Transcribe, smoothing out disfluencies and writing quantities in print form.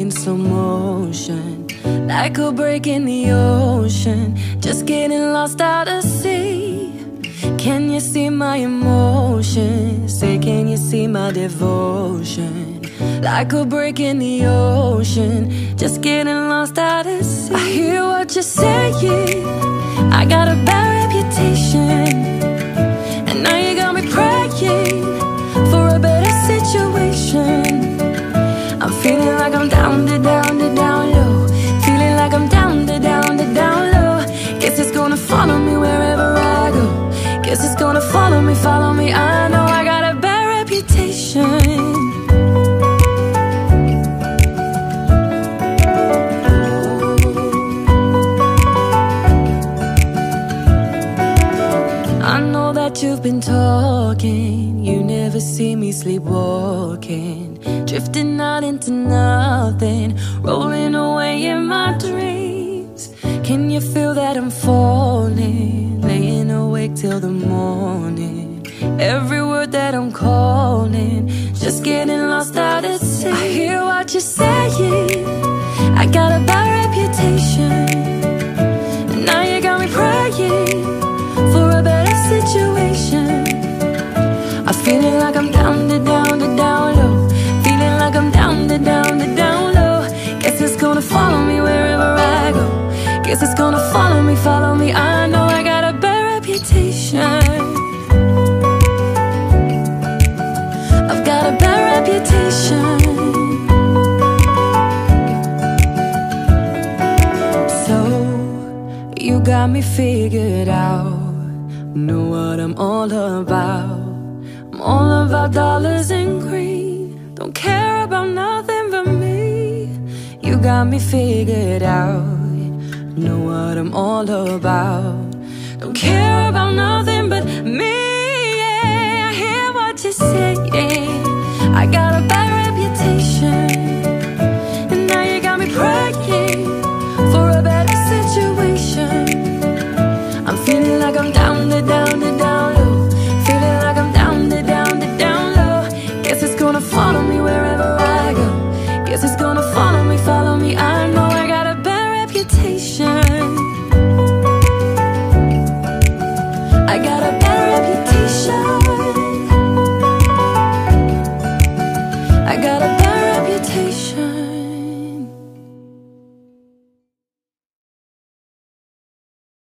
in slow motion, like a break in the ocean, just getting lost out at sea. Can you see my emotion? Say, can you see my devotion? Like a break in the ocean, just getting lost out at sea. I hear what you're saying, I got a bad reputation, and now you got me praying for a better situation. I'm feeling like I'm down to down low, feeling like I'm down to down low. Guess it's gonna follow me wherever I go. Guess it's gonna follow me. I know I got a bad reputation. I know that you've been talking, you never see me sleepwalking, drifting out into nothing, rolling away in my dreams. Can you feel that I'm falling, laying awake till the morning? Every word that I'm calling, just getting lost out at sea. I hear what you're saying, I got a bad reputation, and now you got me praying for a better situation. I'm feeling like I'm down to down low, feeling like I'm down to down low. Guess it's gonna follow me wherever I go. Guess it's gonna follow me. I know I got a bad reputation. I've got a bad reputation. So you got me figured out, know what I'm all about. I'm all about dollars and greed, don't care about nothing but me. You got me figured out, know what I'm all about. Don't care about nothing but me. Yeah, I hear what you're saying, I got a bad reputation, and now you got me praying for a better situation. I'm feeling like I'm down to down low, feeling like I'm down to down low. Guess it's gonna follow me wherever I go. Guess it's gonna follow